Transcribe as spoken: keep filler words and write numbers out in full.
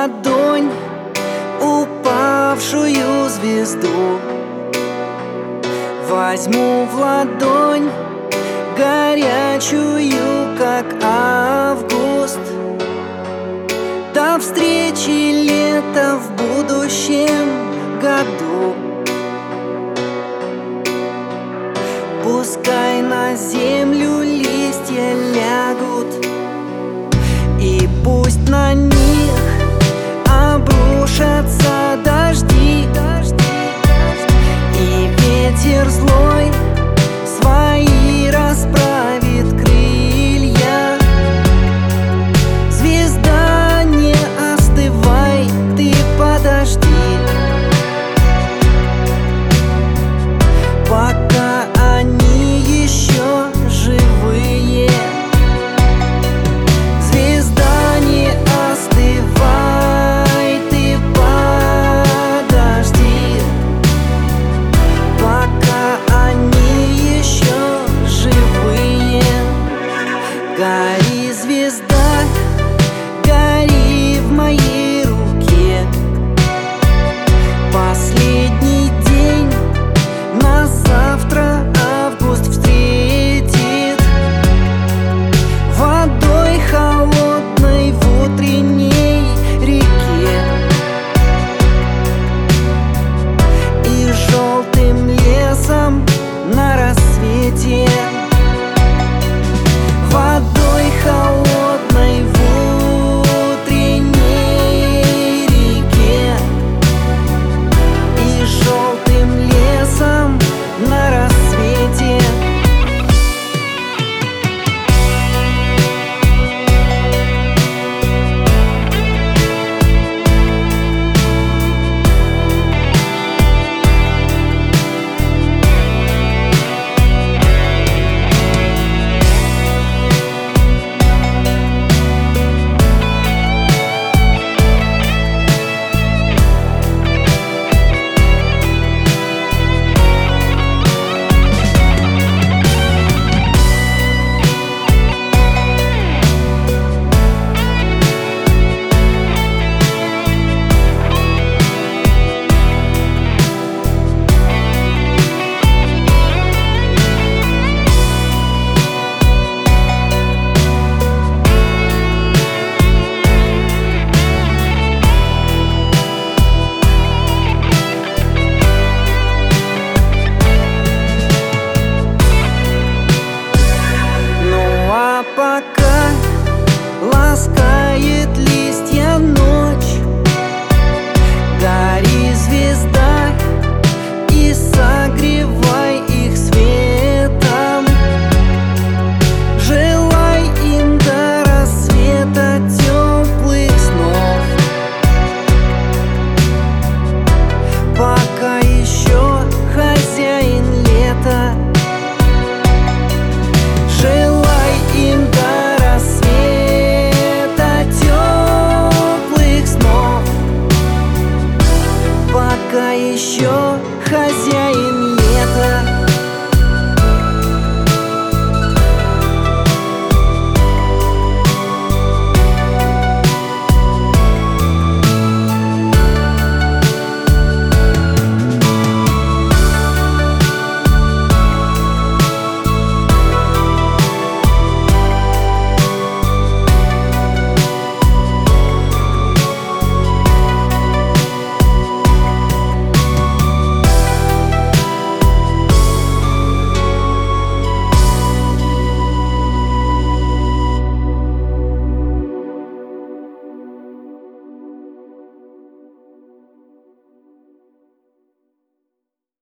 ладонь упавшую звезду, возьму в ладонь горячую, как август. До встречи лета в будущем году. Пускай на землю листья лягут, и пусть на них обрушатся дожди, и ветер злой свои расправит крылья. Звезда, не остывай, ты подожди, пока они еще живые. Звезда, не остывай, ты подожди, пока они еще живые. Гори, звезда, гори в моей руке. Последний день нас завтра август встретит водой холодной в утренней реке и желтым лесом на рассвете. Водой холодной в утренней реке и желтым лесом на рассвете. Пока ласка